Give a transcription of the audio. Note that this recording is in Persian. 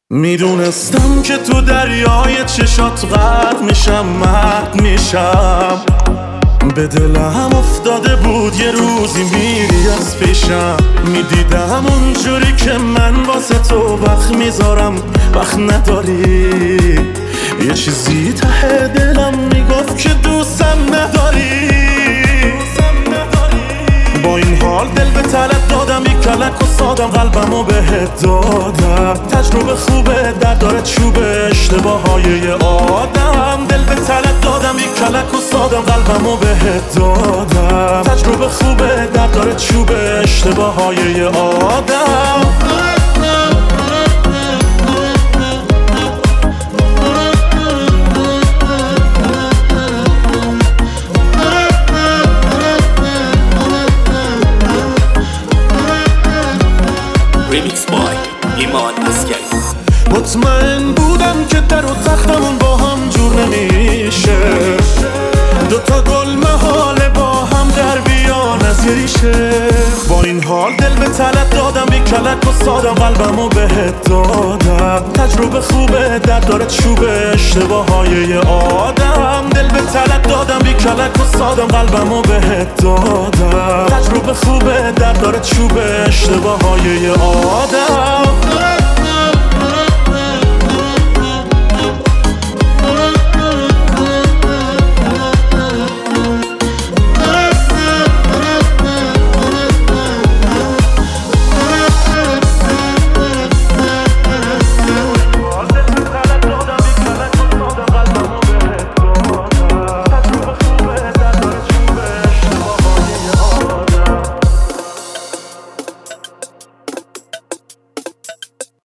میدونستم که تو دریای چشات غرق میشم، مرد میشم. به دلم افتاده بود یه روزی میری از پیشم. میدیدم اونجوری که من واسه تو وقت میذارم، وقت نداری. یه چیزی ته دلم میگفت که دوستم نداری. با این حال دل به طلب دادم، یک کلک و سادم قلبمو بهت دادم. تجربه خوبه در داره چوبه اشتباه های آدم. دل به طلب دادم، یک کلک و سادم قلبمو بهت دادم. تجربه خوبه در داره چوبه اشتباه های آدم. ریمیکس بای ایمان اسکری. مطمئن بودم که در و تختمون با هم جور نمیشه. دوتا گل محاله با هم در بیان از یه ریشه. با این حال دل به طلب دادم، یک کلک و سادم قلبمو بهت دادم. تجربه خوبه در داره چوبه اشتباه های آدم. دل به طلب دادم، یک کلک و سادم قلبمو بهت دادم. تجربه خوبه در داره چوبه اشتباه های آدم.